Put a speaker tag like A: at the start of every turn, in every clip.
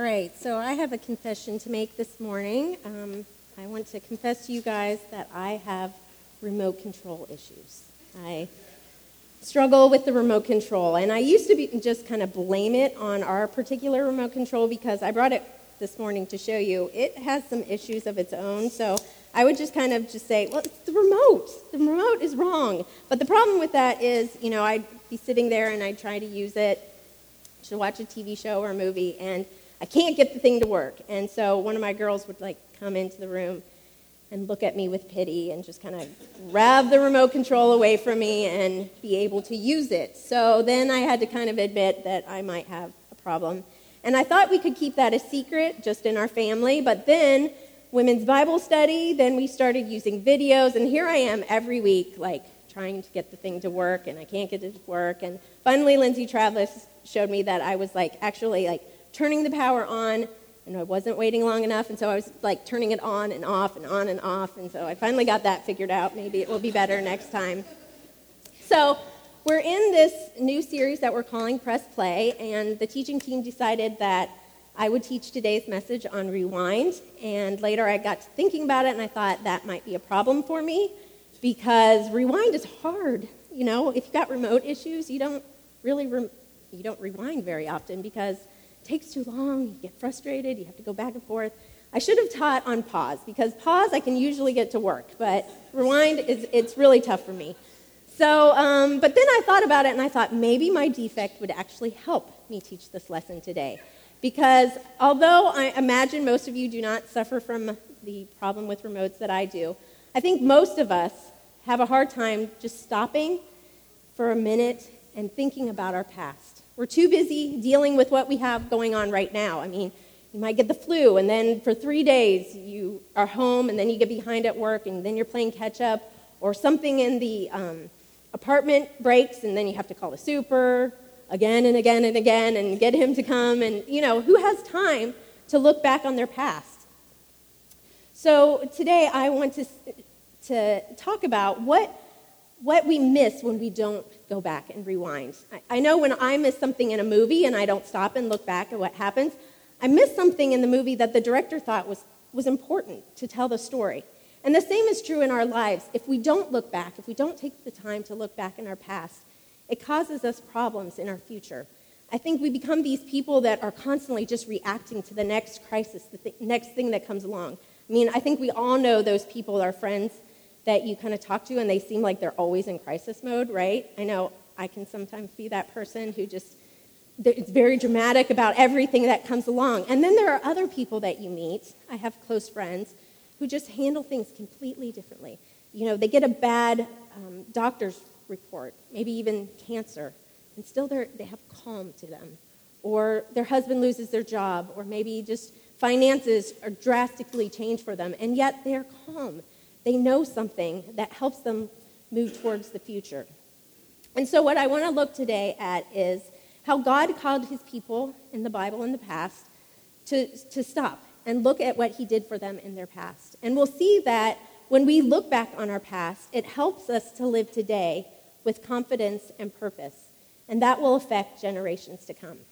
A: right, so I have a confession to make this morning. I want to confess to you guys that I have remote control issues. I struggle with the remote control, and I used to just kind of blame it on our particular remote control because I brought it this morning to show you. It has some issues of its own, so I would just kind of just say, well, it's the remote. The remote is wrong. But the problem with that is, I'd be sitting there and I'd try to use it to watch a TV show or a movie, and I can't get the thing to work. And so one of my girls would come into the room and look at me with pity and just kind of grab the remote control away from me and be able to use it. So then I had to kind of admit that I might have a problem. And I thought we could keep that a secret just in our family, but then women's Bible study, then we started using videos, and here I am every week, trying to get the thing to work, and I can't get it to work. And finally, Lindsay Travis showed me that I was actually turning the power on, and I wasn't waiting long enough, and so I was turning it on and off and on and off, and so I finally got that figured out. Maybe it will be better next time. So we're in this new series that we're calling Press Play, and the teaching team decided that I would teach today's message on rewind, and later I got to thinking about it, and I thought that might be a problem for me because rewind is hard. If you've got remote issues, you don't really you don't rewind very often because it takes too long, you get frustrated, you have to go back and forth. I should have taught on pause, because pause I can usually get to work, but rewind, it's really tough for me. So, but then I thought about it, and I thought maybe my defect would actually help me teach this lesson today. Because although I imagine most of you do not suffer from the problem with remotes that I do, I think most of us have a hard time just stopping for a minute and thinking about our past. We're too busy dealing with what we have going on right now. I mean, you might get the flu, and then for 3 days you are home, and then you get behind at work, and then you're playing catch-up, or something in the apartment breaks, and then you have to call the super again and again and again and get him to come, and, who has time to look back on their past? So today I want to talk about what we miss when we don't go back and rewind. I know when I miss something in a movie and I don't stop and look back at what happens, I miss something in the movie that the director thought was important to tell the story. And the same is true in our lives. If we don't look back, if we don't take the time to look back in our past, it causes us problems in our future. I think we become these people that are constantly just reacting to the next crisis, the next thing that comes along. I mean, I think we all know those people, our friends, that you kind of talk to, and they seem like they're always in crisis mode, right? I know I can sometimes be that person who it's very dramatic about everything that comes along. And then there are other people that you meet, I have close friends, who just handle things completely differently. They get a bad doctor's report, maybe even cancer, and still they have calm to them. Or their husband loses their job, or maybe just finances are drastically changed for them, and yet they're calm. They know something that helps them move towards the future. And so what I want to look today at is how God called his people in the Bible in the past to stop and look at what he did for them in their past. And we'll see that when we look back on our past, it helps us to live today with confidence and purpose. And that will affect generations to come.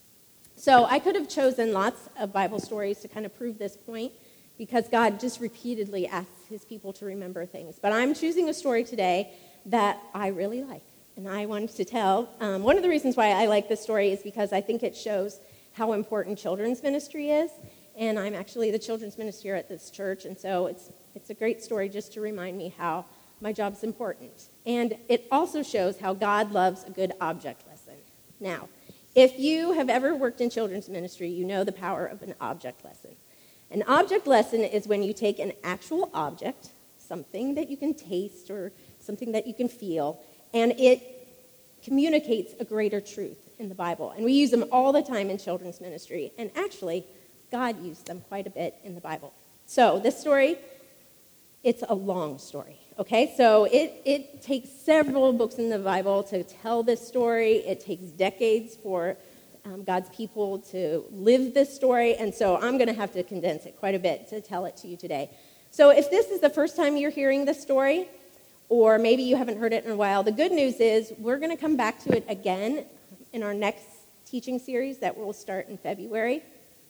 A: So I could have chosen lots of Bible stories to kind of prove this point, because God just repeatedly asks his people to remember things. But I'm choosing a story today that I really like, and I wanted to tell. One of the reasons why I like this story is because I think it shows how important children's ministry is, and I'm actually the children's minister at this church, and so it's a great story just to remind me how my job's important. And it also shows how God loves a good object lesson. Now, if you have ever worked in children's ministry, you know the power of an object lesson. An object lesson is when you take an actual object, something that you can taste or something that you can feel, and it communicates a greater truth in the Bible. And we use them all the time in children's ministry. And actually, God used them quite a bit in the Bible. So this story, it's a long story, okay? So it takes several books in the Bible to tell this story. It takes decades for God's people to live this story, and so I'm going to have to condense it quite a bit to tell it to you today. So if this is the first time you're hearing this story, or maybe you haven't heard it in a while, the good news is we're going to come back to it again in our next teaching series that will start in February.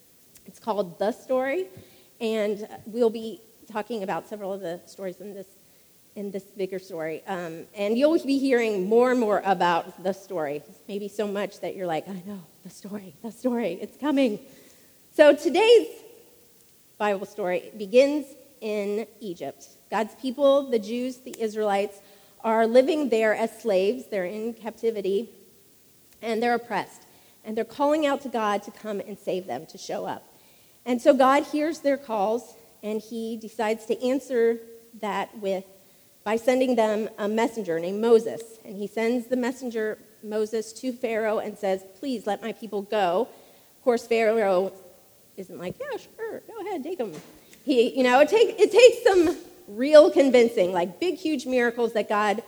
A: It's called The Story, and we'll be talking about several of the stories in this bigger story. And you'll be hearing more and more about the story, maybe so much that you're like, I know, the story, it's coming. So today's Bible story begins in Egypt. God's people, the Jews, the Israelites, are living there as slaves. They're in captivity, and they're oppressed. And they're calling out to God to come and save them, to show up. And so God hears their calls, and he decides to answer that by sending them a messenger named Moses. And he sends the messenger, Moses, to Pharaoh and says, please let my people go. Of course, Pharaoh isn't like, yeah, sure, go ahead, take them. It takes some real convincing, like big, huge miracles that God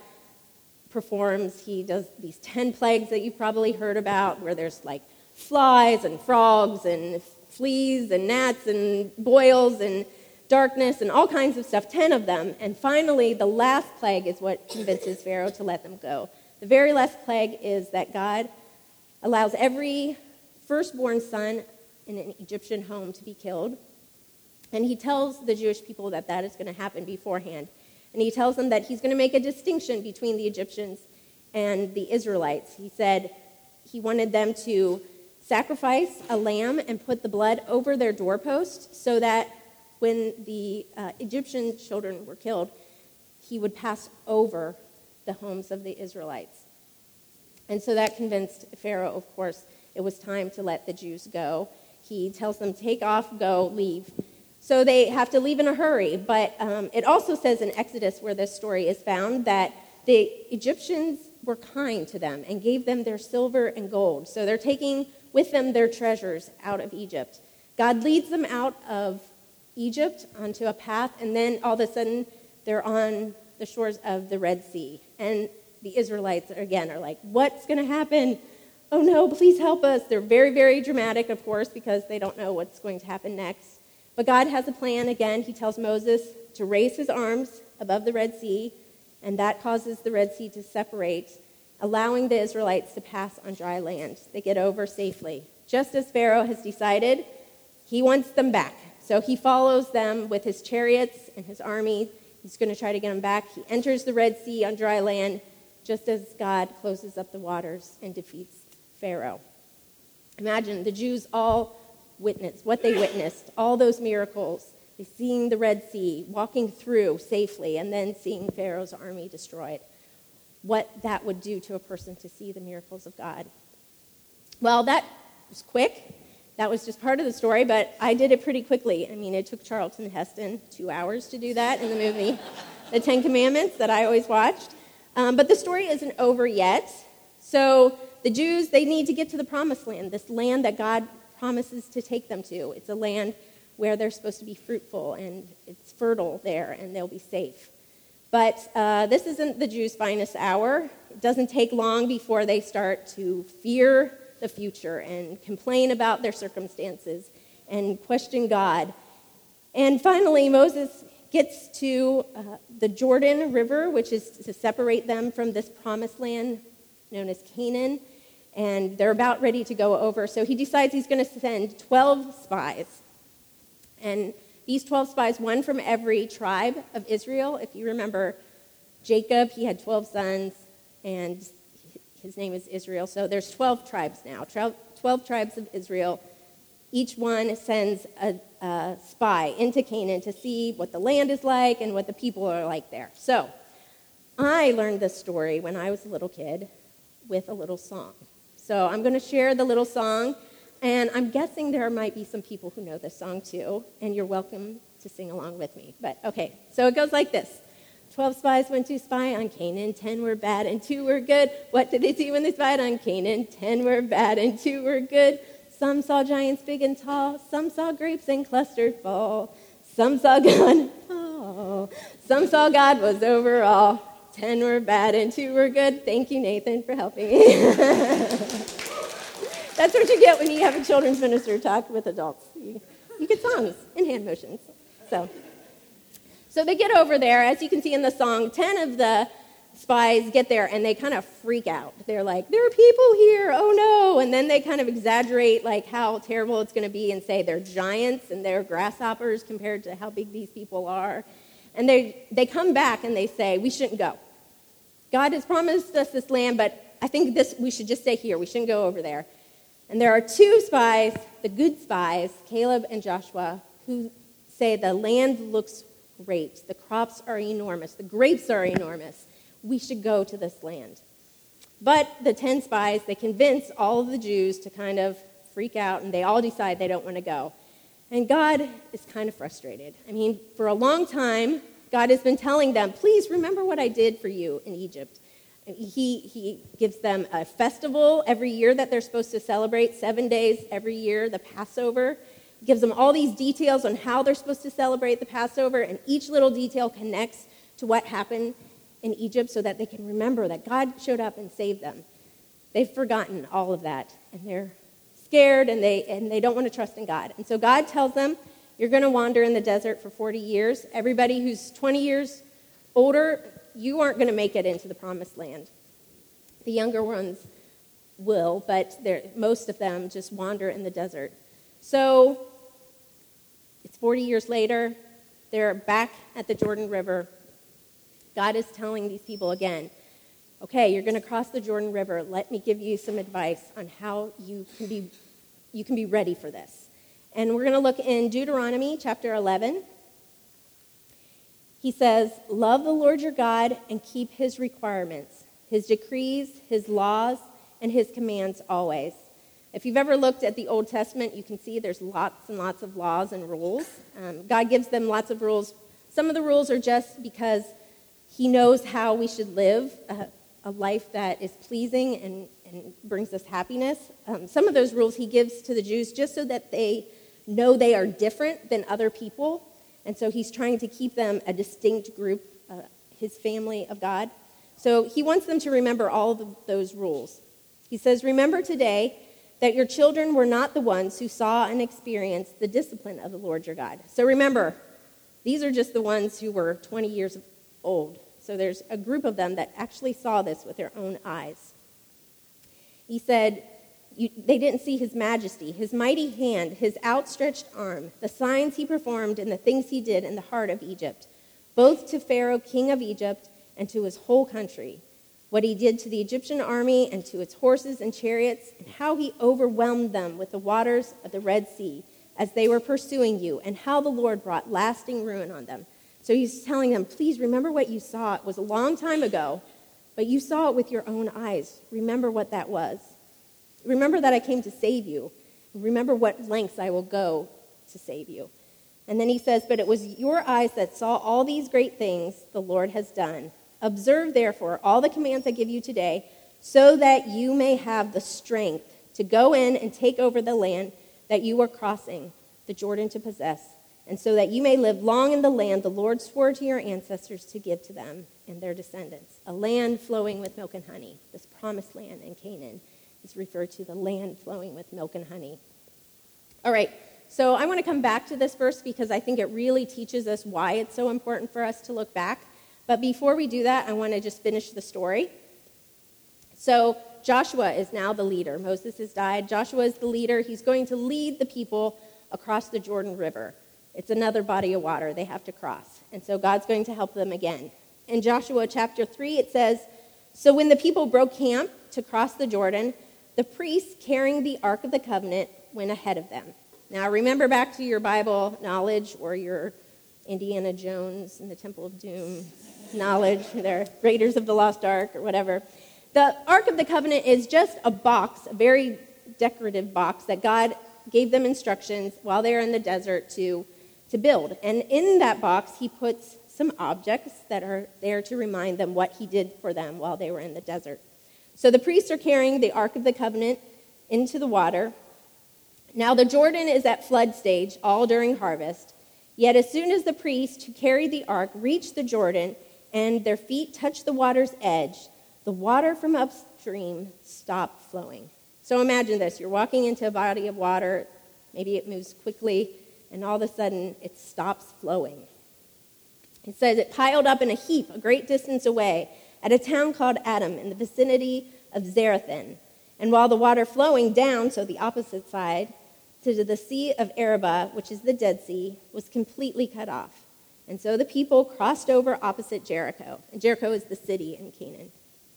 A: performs. He does these 10 plagues that you've probably heard about, where there's like flies and frogs and fleas and gnats and boils and darkness and all kinds of stuff, 10 of them. And finally, the last plague is what convinces Pharaoh to let them go. The very last plague is that God allows every firstborn son in an Egyptian home to be killed. And he tells the Jewish people that is going to happen beforehand. And he tells them that he's going to make a distinction between the Egyptians and the Israelites. He said he wanted them to sacrifice a lamb and put the blood over their doorpost so that when the Egyptian children were killed, he would pass over the homes of the Israelites. And so that convinced Pharaoh, of course, it was time to let the Jews go. He tells them, take off, go, leave. So they have to leave in a hurry. But it also says in Exodus, where this story is found, that the Egyptians were kind to them and gave them their silver and gold. So they're taking with them their treasures out of Egypt. God leads them out of Egypt onto a path, and then all of a sudden they're on the shores of the Red Sea. And the Israelites, again, are like, what's going to happen? Oh no, please help us. They're very, very dramatic, of course, because they don't know what's going to happen next. But God has a plan. Again, he tells Moses to raise his arms above the Red Sea, and that causes the Red Sea to separate, allowing the Israelites to pass on dry land. They get over safely. Just as Pharaoh has decided, he wants them back. So he follows them with his chariots and his army. He's going to try to get them back. He enters the Red Sea on dry land, just as God closes up the waters and defeats Pharaoh. Imagine the Jews all witnessed what they witnessed, all those miracles, seeing the Red Sea, walking through safely, and then seeing Pharaoh's army destroyed. What that would do to a person to see the miracles of God. Well, that was quick. That was just part of the story, but I did it pretty quickly. I mean, it took Charlton Heston 2 hours to do that in the movie The Ten Commandments that I always watched. But the story isn't over yet. So the Jews, they need to get to the promised land, this land that God promises to take them to. It's a land where they're supposed to be fruitful, and it's fertile there, and they'll be safe. But this isn't the Jews' finest hour. It doesn't take long before they start to fear the future and complain about their circumstances and question God. And finally, Moses gets to the Jordan River, which is to separate them from this promised land known as Canaan. And they're about ready to go over. So he decides he's going to send 12 spies. And these 12 spies, one from every tribe of Israel. If you remember Jacob, he had 12 sons, and his name is Israel. So there's 12 tribes now, 12 tribes of Israel. Each one sends a spy into Canaan to see what the land is like and what the people are like there. So I learned this story when I was a little kid with a little song. So I'm going to share the little song, and I'm guessing there might be some people who know this song too, and you're welcome to sing along with me. But okay, so it goes like this. 12 spies went to spy on Canaan, 10 were bad and 2 were good. What did they see when they spied on Canaan? 10 were bad and 2 were good. Some saw giants big and tall, some saw grapes and clustered fall. Some saw God, some saw God was over all. 10 were bad and 2 were good. Thank you, Nathan, for helping me. That's what you get when you have a children's minister talk with adults. You get songs and hand motions. So they get over there. As you can see in the song, 10 of the spies get there and they kind of freak out. They're like, there are people here, oh no. And then they kind of exaggerate like how terrible it's going to be and say they're giants and they're grasshoppers compared to how big these people are. And they come back and they say, we shouldn't go. God has promised us this land, but I think we should just stay here. We shouldn't go over there. And there are two spies, the good spies, Caleb and Joshua, who say the land looks great. The crops are enormous. The grapes are enormous. We should go to this land. But the 10 spies, they convince all of the Jews to kind of freak out, and they all decide they don't want to go. And God is kind of frustrated. I mean, for a long time, God has been telling them, please remember what I did for you in Egypt. He gives them a festival every year that they're supposed to celebrate, 7 days every year, the Passover. He gives them all these details on how they're supposed to celebrate the Passover, and each little detail connects to what happened in Egypt so that they can remember that God showed up and saved them. They've forgotten all of that, and they're scared, and they don't want to trust in God. And so God tells them, you're going to wander in the desert for 40 years. Everybody who's 20 years older, you aren't going to make it into the promised land. The younger ones will, but most of them just wander in the desert. So it's 40 years later. They're back at the Jordan River. God is telling these people again, okay, you're going to cross the Jordan River. Let me give you some advice on how you can be ready for this. And we're going to look in Deuteronomy chapter 11. He says, love the Lord your God and keep his requirements, his decrees, his laws, and his commands always. If you've ever looked at the Old Testament, you can see there's lots and lots of laws and rules. God gives them lots of rules. Some of the rules are just because he knows how we should live a life that is pleasing and brings us happiness. Some of those rules he gives to the Jews just so that they know they are different than other people. And so he's trying to keep them a distinct group, his family of God. So he wants them to remember all of those rules. He says, remember today that your children were not the ones who saw and experienced the discipline of the Lord your God. So remember, these are just the ones who were 20 years old. So there's a group of them that actually saw this with their own eyes. He said, they didn't see his majesty, his mighty hand, his outstretched arm, the signs he performed and the things he did in the heart of Egypt, both to Pharaoh, king of Egypt, and to his whole country, what he did to the Egyptian army and to its horses and chariots, and how he overwhelmed them with the waters of the Red Sea as they were pursuing you, and how the Lord brought lasting ruin on them. So he's telling them, please remember what you saw. It was a long time ago, but you saw it with your own eyes. Remember what that was. Remember that I came to save you. Remember what lengths I will go to save you. And then he says, but it was your eyes that saw all these great things the Lord has done. Observe, therefore, all the commands I give you today, so that you may have the strength to go in and take over the land that you are crossing the Jordan to possess, and so that you may live long in the land the Lord swore to your ancestors to give to them and their descendants, a land flowing with milk and honey. This promised land in Canaan is referred to the land flowing with milk and honey. All right, so I want to come back to this verse because I think it really teaches us why it's so important for us to look back. But before we do that, I want to just finish the story. So Joshua is now the leader. Moses has died. Joshua is the leader. He's going to lead the people across the Jordan River. It's another body of water they have to cross. And so God's going to help them again. In Joshua chapter 3, it says, so when the people broke camp to cross the Jordan, the priests carrying the Ark of the Covenant went ahead of them. Now, remember back to your Bible knowledge or your Indiana Jones and the Temple of Doom knowledge, their Raiders of the Lost Ark or whatever. The Ark of the Covenant is just a box, a very decorative box that God gave them instructions while they were in the desert to build. And in that box, he puts some objects that are there to remind them what he did for them while they were in the desert. So the priests are carrying the Ark of the Covenant into the water. Now the Jordan is at flood stage, all during harvest. Yet as soon as the priests who carried the ark reached the Jordan and their feet touched the water's edge, the water from upstream stopped flowing. So imagine this. You're walking into a body of water. Maybe it moves quickly, and all of a sudden it stops flowing. It says it piled up in a heap a great distance away, at a town called Adam in the vicinity of Zarethan. And while the water flowing down, so the opposite side, to the Sea of Arabah, which is the Dead Sea, was completely cut off. And so the people crossed over opposite Jericho. And Jericho is the city in Canaan.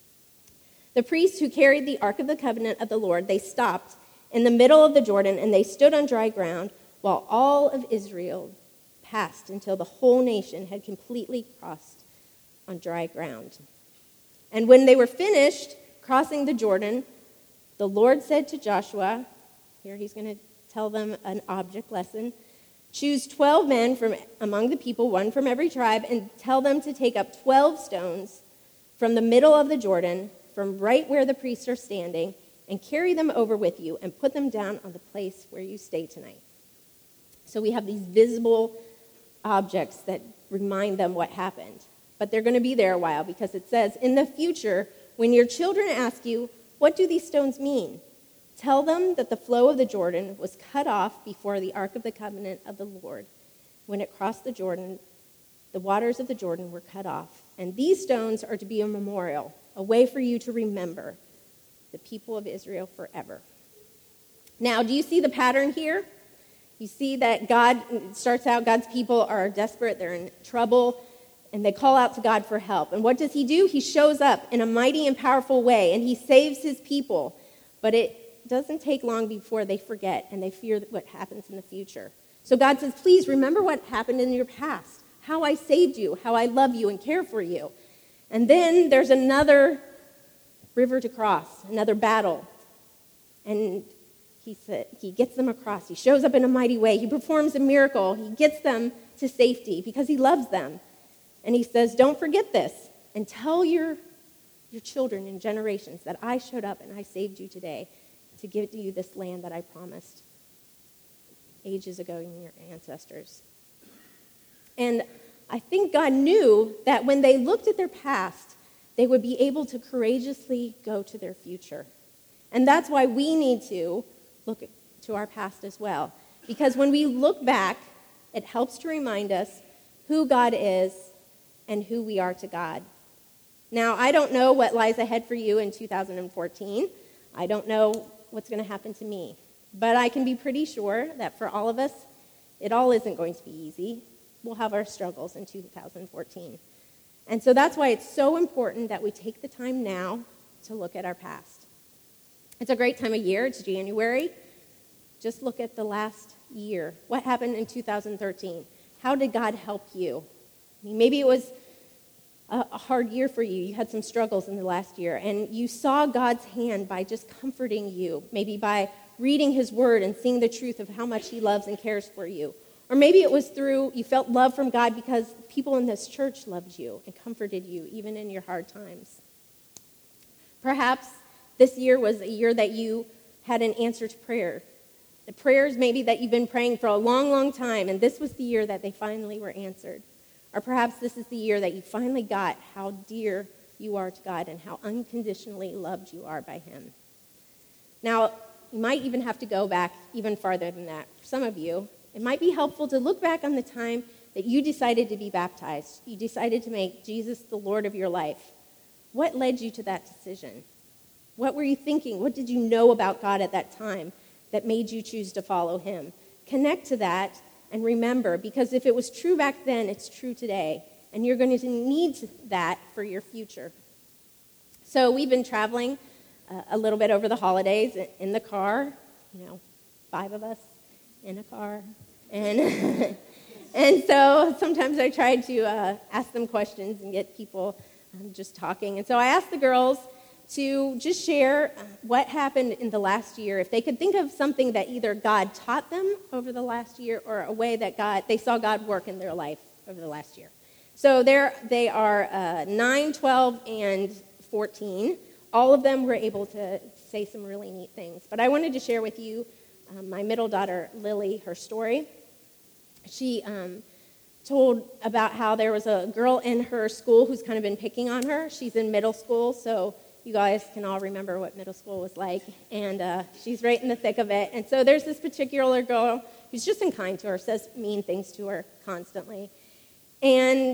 A: The priests who carried the Ark of the Covenant of the Lord, they stopped in the middle of the Jordan, and they stood on dry ground while all of Israel passed until the whole nation had completely crossed on dry ground. And when they were finished crossing the Jordan, the Lord said to Joshua, here he's going to tell them an object lesson, choose 12 men from among the people, one from every tribe, and tell them to take up 12 stones from the middle of the Jordan, from right where the priests are standing, and carry them over with you and put them down on the place where you stay tonight. So we have these visible objects that remind them what happened. But they're going to be there a while because it says, in the future, when your children ask you, what do these stones mean? Tell them that the flow of the Jordan was cut off before the Ark of the Covenant of the Lord. When it crossed the Jordan, the waters of the Jordan were cut off. And these stones are to be a memorial, a way for you to remember the people of Israel forever. Now, do you see the pattern here? You see that God starts out, God's people are desperate, they're in trouble, and they call out to God for help. And what does he do? He shows up in a mighty and powerful way, and he saves his people. But it doesn't take long before they forget, and they fear what happens in the future. So God says, please remember what happened in your past, how I saved you, how I love you and care for you. And then there's another river to cross, another battle. And he gets them across. He shows up in a mighty way. He performs a miracle. He gets them to safety because he loves them. And he says, don't forget this, and tell your children and generations that I showed up and I saved you today to give you this land that I promised ages ago in your ancestors. And I think God knew that when they looked at their past, they would be able to courageously go to their future. And that's why we need to look to our past as well. Because when we look back, it helps to remind us who God is and who we are to God. Now, I don't know what lies ahead for you in 2014. I don't know what's going to happen to me. But I can be pretty sure that for all of us, it all isn't going to be easy. We'll have our struggles in 2014. And so that's why it's so important that we take the time now to look at our past. It's a great time of year. It's January. Just look at the last year. What happened in 2013? How did God help you? I mean, maybe it was a hard year for you. You had some struggles in the last year, and you saw God's hand by just comforting you, maybe by reading his word and seeing the truth of how much he loves and cares for you. Or maybe it was through, you felt love from God because people in this church loved you and comforted you, even in your hard times. Perhaps this year was a year that you had an answer to prayer. The prayers maybe that you've been praying for a long, long time, and this was the year that they finally were answered. Or perhaps this is the year that you finally got how dear you are to God and how unconditionally loved you are by him. Now, you might even have to go back even farther than that. For some of you, it might be helpful to look back on the time that you decided to be baptized. You decided to make Jesus the Lord of your life. What led you to that decision? What were you thinking? What did you know about God at that time that made you choose to follow him? Connect to that and remember, because if it was true back then, it's true today. And you're going to need that for your future. So we've been traveling a little bit over the holidays in the car, 5 of us in a car. And and so sometimes I try to ask them questions and get people just talking. And so I asked the girls to just share what happened in the last year. If they could think of something that either God taught them over the last year or a way that they saw God work in their life over the last year. So they are 9, 12, and 14. All of them were able to say some really neat things. But I wanted to share with you my middle daughter, Lily, her story. She told about how there was a girl in her school who's kind of been picking on her. She's in middle school, so you guys can all remember what middle school was like. And she's right in the thick of it. And so there's this particular girl who's just unkind to her, says mean things to her constantly. And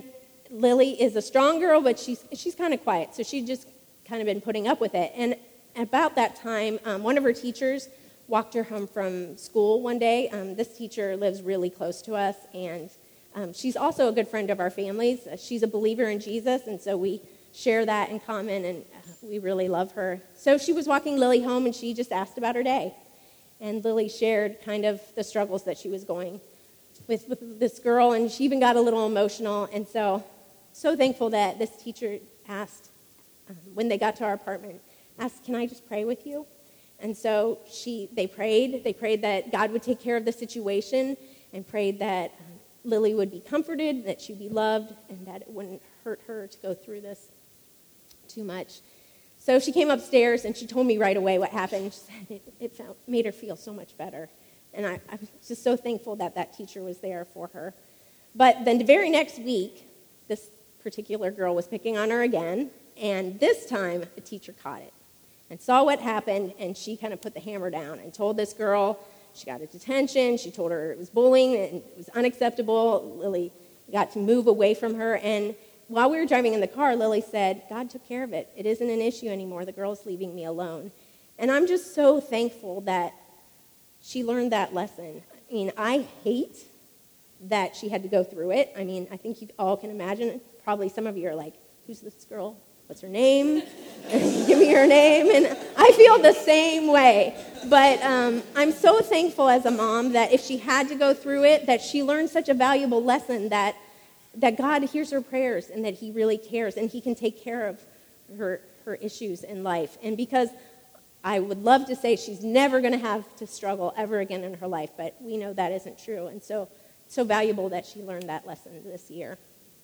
A: Lily is a strong girl, but she's kind of quiet, so she's just kind of been putting up with it. And about that time, one of her teachers walked her home from school one day. This teacher lives really close to us, and she's also a good friend of our family's. She's a believer in Jesus, and so we share that in common, and we really love her. So she was walking Lily home, and she just asked about her day. And Lily shared kind of the struggles that she was going with this girl, and she even got a little emotional. And so thankful that this teacher asked, when they got to our apartment, asked, "Can I just pray with you?" And so they prayed. They prayed that God would take care of the situation, and prayed that Lily would be comforted, that she'd be loved, and that it wouldn't hurt her to go through this too much. So she came upstairs, and she told me right away what happened. She said it made her feel so much better. And I was just so thankful that that teacher was there for her. But then the very next week, this particular girl was picking on her again, and this time the teacher caught it and saw what happened, and she kind of put the hammer down and told this girl she got a detention. She told her it was bullying and it was unacceptable. Lily got to move away from her, and while we were driving in the car, Lily said, "God took care of it. It isn't an issue anymore. The girl's leaving me alone." And I'm just so thankful that she learned that lesson. I mean, I hate that she had to go through it. I mean, I think you all can imagine. Probably some of you are like, "Who's this girl? What's her name? Give me her name." And I feel the same way. But I'm so thankful as a mom that if she had to go through it, that she learned such a valuable lesson that God hears her prayers and that he really cares and he can take care of her issues in life. And because I would love to say she's never going to have to struggle ever again in her life, but we know that isn't true. And so valuable that she learned that lesson this year.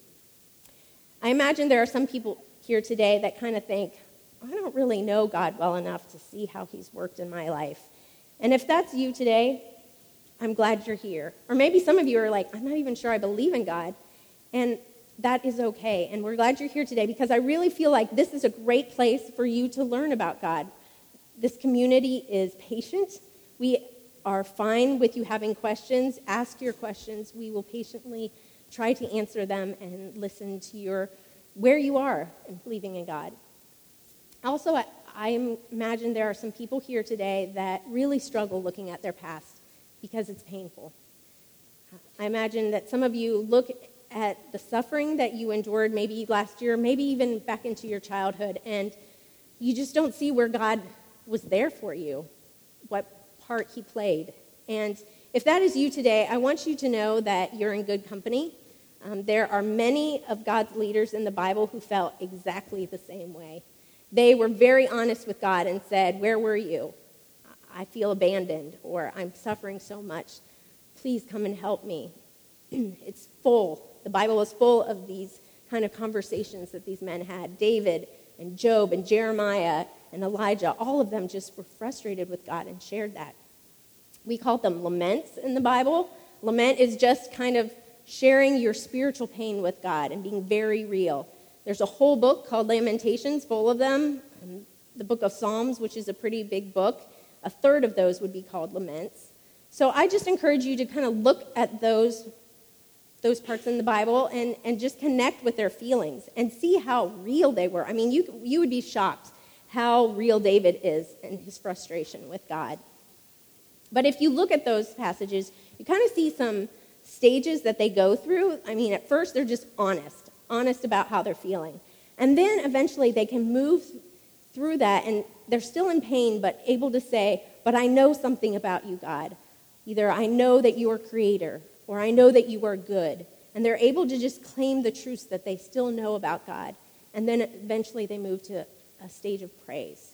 A: I imagine there are some people here today that kind of think, "I don't really know God well enough to see how he's worked in my life." And if that's you today, I'm glad you're here. Or maybe some of you are like, "I'm not even sure I believe in God." And that is okay. And we're glad you're here today because I really feel like this is a great place for you to learn about God. This community is patient. We are fine with you having questions. Ask your questions. We will patiently try to answer them and listen to where you are in believing in God. Also, I imagine there are some people here today that really struggle looking at their past because it's painful. I imagine that some of you look at the suffering that you endured maybe last year, maybe even back into your childhood, and you just don't see where God was there for you, what part he played. And if that is you today, I want you to know that you're in good company. There are many of God's leaders in the Bible who felt exactly the same way. They were very honest with God and said, "Where were you? I feel abandoned," or "I'm suffering so much. Please come and help me." It's full. The Bible is full of these kind of conversations that these men had. David and Job and Jeremiah and Elijah, all of them just were frustrated with God and shared that. We call them laments in the Bible. Lament is just kind of sharing your spiritual pain with God and being very real. There's a whole book called Lamentations, full of them. The book of Psalms, which is a pretty big book, a third of those would be called laments. So I just encourage you to kind of look at those parts in the Bible and just connect with their feelings and see how real they were. I mean, you would be shocked how real David is and his frustration with God. But if you look at those passages, you kind of see some stages that they go through. I mean, at first they're just honest about how they're feeling. And then eventually they can move through that, and they're still in pain, but able to say, "But I know something about you, God. Either I know that you are creator, or I know that you are good." And they're able to just claim the truths that they still know about God. And then eventually they move to a stage of praise.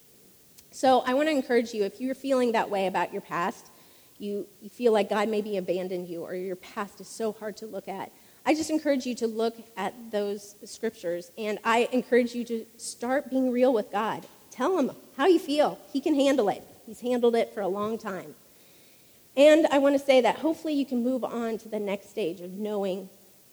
A: So I want to encourage you, if you're feeling that way about your past, you feel like God maybe abandoned you, or your past is so hard to look at, I just encourage you to look at those scriptures, and I encourage you to start being real with God. Tell him how you feel. He can handle it. He's handled it for a long time. And I want to say that hopefully you can move on to the next stage of knowing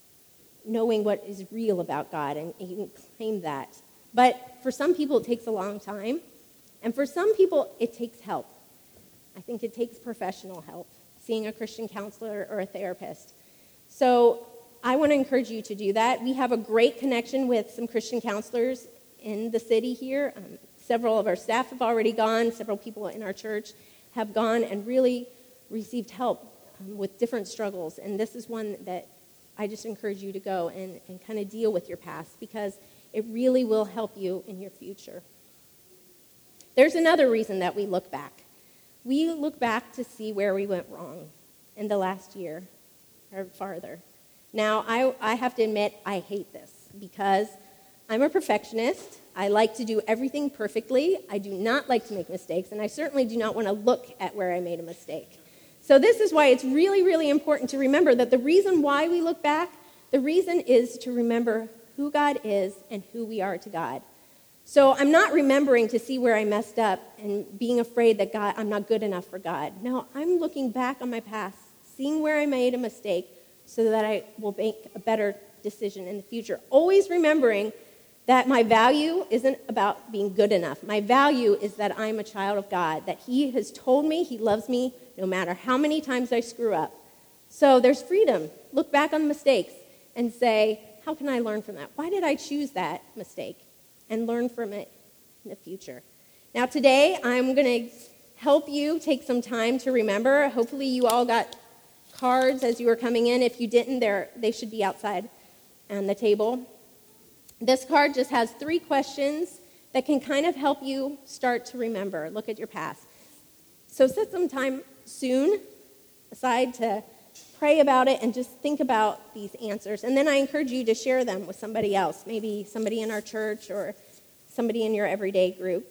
A: what is real about God, and you can claim that. But for some people, it takes a long time. And for some people, it takes help. I think it takes professional help, seeing a Christian counselor or a therapist. So I want to encourage you to do that. We have a great connection with some Christian counselors in the city here. Several of our staff have already gone. Several people in our church have gone and really received help with different struggles. And this is one that I just encourage you to go and kind of deal with your past, because it really will help you in your future. There's another reason that we look back. We look back to see where we went wrong in the last year or farther. Now, I have to admit, I hate this because I'm a perfectionist. I like to do everything perfectly. I do not like to make mistakes, and I certainly do not want to look at where I made a mistake. So this is why it's really, really important to remember that the reason why we look back, the reason is to remember who God is and who we are to God. So I'm not remembering to see where I messed up and being afraid that I'm not good enough for God. No, I'm looking back on my past, seeing where I made a mistake so that I will make a better decision in the future. Always remembering that my value isn't about being good enough. My value is that I'm a child of God, that He has told me He loves me no matter how many times I screw up. So there's freedom. Look back on mistakes and say, how can I learn from that? Why did I choose that mistake? And learn from it in the future. Now today, I'm going to help you take some time to remember. Hopefully you all got cards as you were coming in. If you didn't, they should be outside on the table. This card just has 3 questions that can kind of help you start to remember. Look at your past. So set some time soon aside to pray about it and just think about these answers. And then I encourage you to share them with somebody else, maybe somebody in our church or somebody in your everyday group.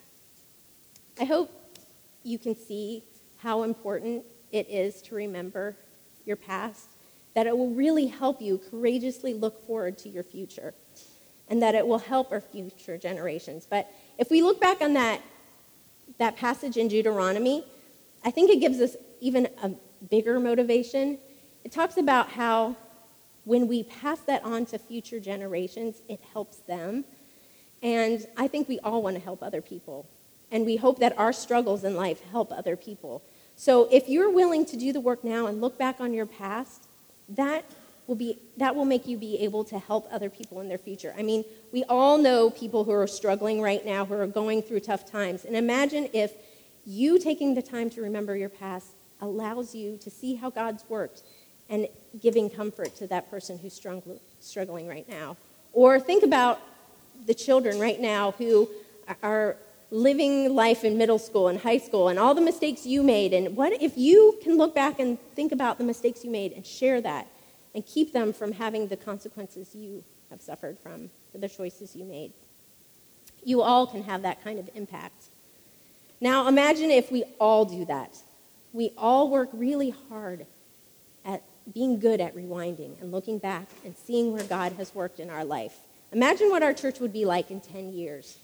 A: I hope you can see how important it is to remember your past, that it will really help you courageously look forward to your future, and that it will help our future generations. But if we look back on that passage in Deuteronomy, I think it gives us even a bigger motivation. It talks about how when we pass that on to future generations, it helps them. And I think we all want to help other people. And we hope that our struggles in life help other people. So if you're willing to do the work now and look back on your past, that will make you be able to help other people in their future. I mean, we all know people who are struggling right now, who are going through tough times. And imagine if you taking the time to remember your past allows you to see how God's worked and giving comfort to that person who's struggling right now. Or think about the children right now who are living life in middle school and high school and all the mistakes you made. And what if you can look back and think about the mistakes you made and share that and keep them from having the consequences you have suffered from for the choices you made? You all can have that kind of impact. Now imagine if we all do that. We all work really hard at being good at rewinding and looking back and seeing where God has worked in our life. Imagine what our church would be like in 10 years.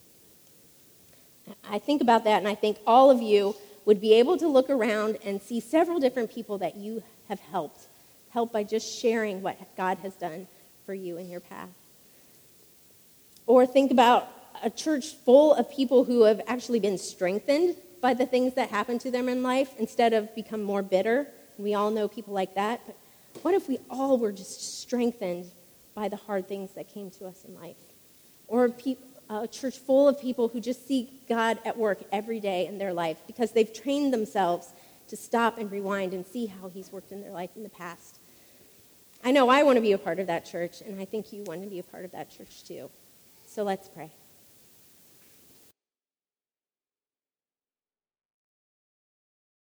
A: I think about that, and I think all of you would be able to look around and see several different people that you have helped by just sharing what God has done for you in your path. Or think about a church full of people who have actually been strengthened by the things that happened to them in life instead of become more bitter. We all know people like that. But what if we all were just strengthened by the hard things that came to us in life? Or a church full of people who just see God at work every day in their life because they've trained themselves to stop and rewind and see how He's worked in their life in the past. I know I want to be a part of that church, and I think you want to be a part of that church too. So let's pray.